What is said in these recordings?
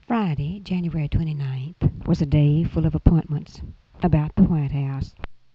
Friday, January 29th, was a day full of appointments about the White House.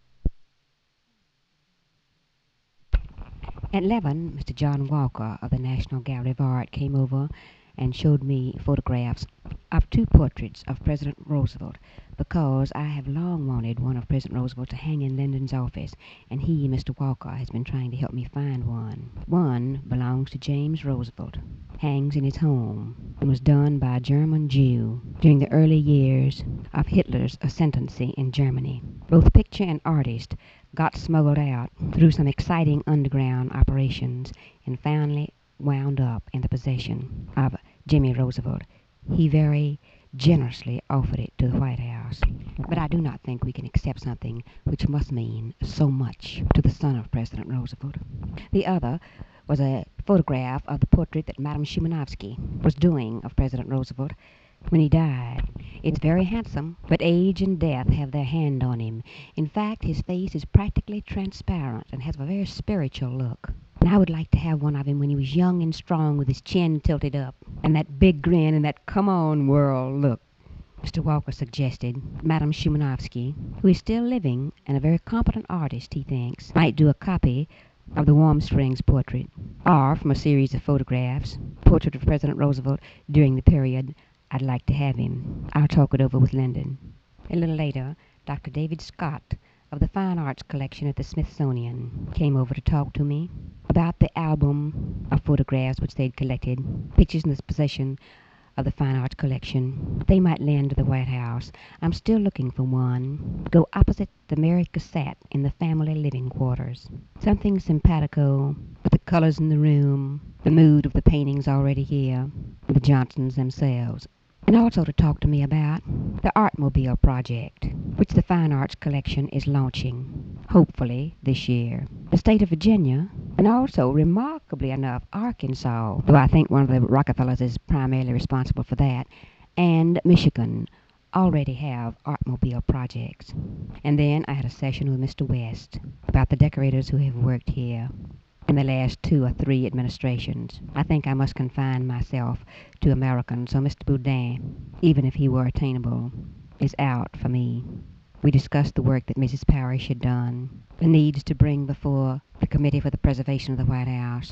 At 11, Mr. John Walker of the National Gallery of Art came over and showed me photographs of two portraits of President Roosevelt, because I have long wanted one of President Roosevelt to hang in Lyndon's office, and he, Mr. Walker, has been trying to help me find one. One belongs to James Roosevelt, hangs in his home, and was done by a German Jew during the early years of Hitler's ascendancy in Germany. Both picture and artist got smuggled out through some exciting underground operations and finally wound up in the possession of Jimmy Roosevelt. He very generously offered it to the White House. But I do not think we can accept something which must mean so much to the son of President Roosevelt. The other was a photograph of the portrait that Madame Szymanowski was doing of President Roosevelt when he died. It's very handsome, but age and death have their hand on him. In fact, his face is practically transparent and has a very spiritual look. And I would like to have one of him when he was young and strong with his chin tilted up and that big grin and that come on world look. Mr. Walker suggested Madame Szymanowski, who is still living and a very competent artist, he thinks, might do a copy of the Warm Springs portrait, or from a series of photographs, portrait of President Roosevelt during the period I'd like to have him. I'll talk it over with Lyndon. A little later, Dr. David Scott of the Fine Arts Collection at the Smithsonian came over to talk to me about the album of photographs which they'd collected, pictures in the possession of the Fine Arts Collection. They might lend to the White House. I'm still looking for one to go opposite the Mary Cassatt in the family living quarters. Something simpatico with the colors in the room, the mood of the paintings already here, the Johnsons themselves. And also to talk to me about the Artmobile project, which the Fine Arts Collection is launching, hopefully, this year. The state of Virginia, and also, remarkably enough, Arkansas, though I think one of the Rockefellers is primarily responsible for that, and Michigan already have Artmobile projects. And then I had a session with Mr. West about the decorators who have worked here in the last 2 or 3 administrations. I think I must confine myself to Americans, so Mr. Boudin, even if he were attainable, is out for me. We discussed the work that Mrs. Parrish had done, the needs to bring before the Committee for the Preservation of the White House.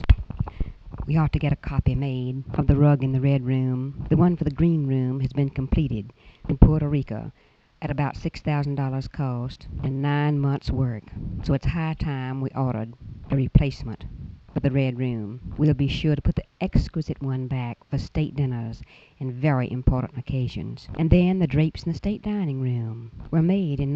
We ought to get a copy made of the rug in the Red Room. The one for the Green Room has been completed in Puerto Rico at about $6,000 cost and 9 months' work. So it's high time we ordered a replacement for the Red Room. We'll be sure to put the exquisite one back for state dinners and very important occasions. And then the drapes in the state dining room were made in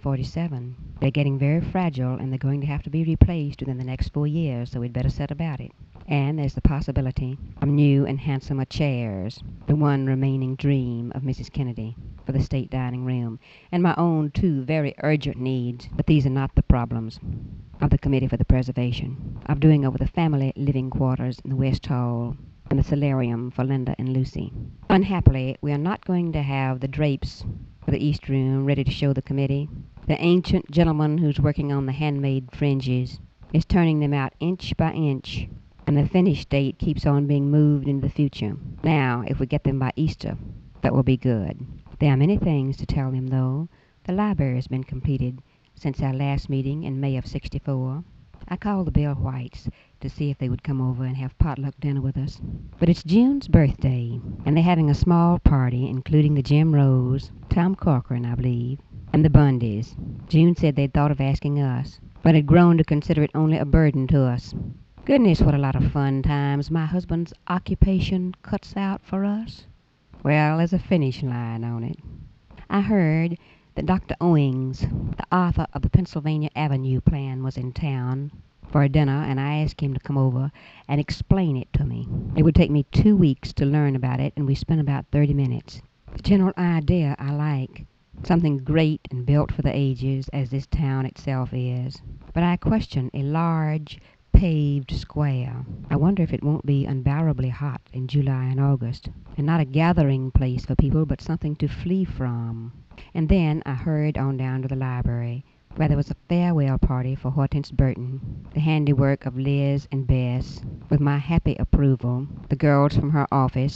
1947. They're getting very fragile and they're going to have to be replaced within the next 4 years, so we'd better set about it. And there's the possibility of new and handsomer chairs, the one remaining dream of Mrs. Kennedy for the state dining room, and my own 2 very urgent needs, but these are not the problems of the Committee for the Preservation, of doing over the family living quarters in the West Hall and the solarium for Linda and Lucy. Unhappily, we are not going to have the drapes for the East Room ready to show the committee. The ancient gentleman who's working on the handmade fringes is turning them out inch by inch, and the finished date keeps on being moved into the future. Now, if we get them by Easter, that will be good. There are many things to tell them, though. The library has been completed since our last meeting in May of '64. I called the Bill Whites to see if they would come over and have potluck dinner with us. But it's June's birthday, and they're having a small party, including the Jim Rose, Tom Corcoran, I believe, and the Bundys. June said they'd thought of asking us, but had grown to consider it only a burden to us. Goodness, what a lot of fun times my husband's occupation cuts out for us. Well, there's a finish line on it. I heard that Dr. Owings, the author of the Pennsylvania Avenue plan, was in town for a dinner, and I asked him to come over and explain it to me. It would take me 2 weeks to learn about it, and we spent about 30 minutes. The general idea I like, something great and built for the ages, as this town itself is. But I question a large, paved square. I wonder if it won't be unbearably hot in July and August, and not a gathering place for people, but something to flee from. And then I hurried on down to the library, where there was a farewell party for Hortense Burton, the handiwork of Liz and Bess, with my happy approval, the girls from her office,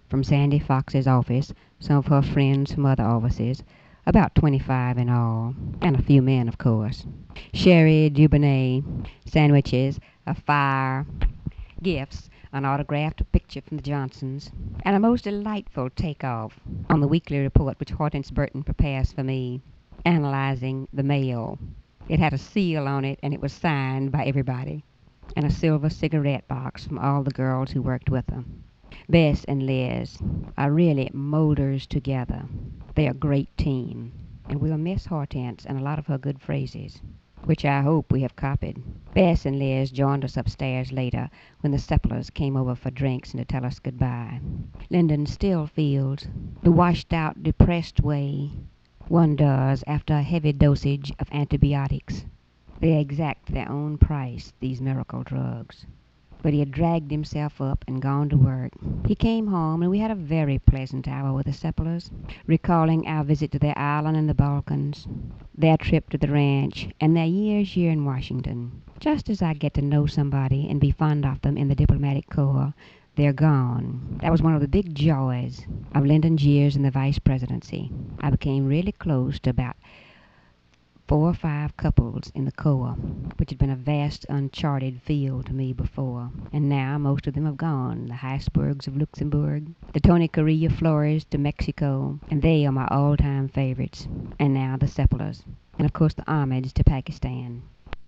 from Sandy Fox's office, some of her friends from other offices, about 25 in all, and a few men, of course. Sherry Dubonnet, sandwiches, a fire, gifts, an autographed picture from the Johnsons, and a most delightful takeoff on the weekly report which Hortense Burton prepares for me, analyzing the mail. It had a seal on it, and it was signed by everybody, and a silver cigarette box from all the girls who worked with her. Bess and Liz are really molders together. They're a great team, and we'll miss Hortense and a lot of her good phrases, which I hope we have copied. Bess and Liz joined us upstairs later when the Sepplers came over for drinks and to tell us goodbye. Lyndon still feels the washed-out, depressed way one does after a heavy dosage of antibiotics. They exact their own price, these miracle drugs. But he had dragged himself up and gone to work. He came home, and we had a very pleasant hour with the Sepplers, recalling our visit to their island in the Balkans, their trip to the ranch, and their years here in Washington. Just as I get to know somebody and be fond of them in the diplomatic corps, they're gone. That was one of the big joys of Lyndon's years in the vice presidency. I became really close to about 4 or 5 couples in the Corps, which had been a vast uncharted field to me before, and now most of them have gone. The Habsburgs of Luxembourg, the Tony Carrillo Flores to Mexico, and they are my all-time favorites, and now the Sepplers, and of course the Ahmeds to Pakistan.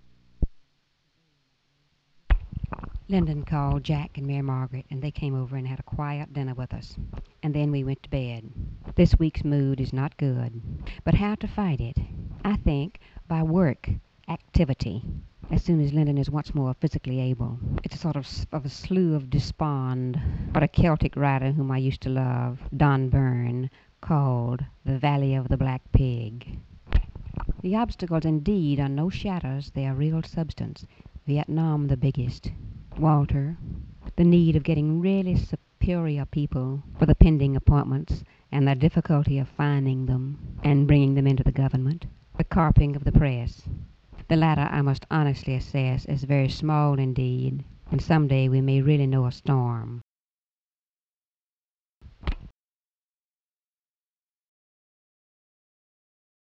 Lyndon called Jack and Mary Margaret, and they came over and had a quiet dinner with us, and then we went to bed. This week's mood is not good, but how to fight it? I think by work, activity, as soon as Lyndon is once more physically able. It's a sort of a slough of despond, what a Celtic writer whom I used to love, Don Byrne, called the Valley of the Black Pig. The obstacles indeed are no shadows, they are real substance. Vietnam the biggest. Walter, the need of getting really superior people for the pending appointments, and the difficulty of finding them and bringing them into the government. The carping of the press. The latter I must honestly assess as very small indeed, and some day we may really know a storm.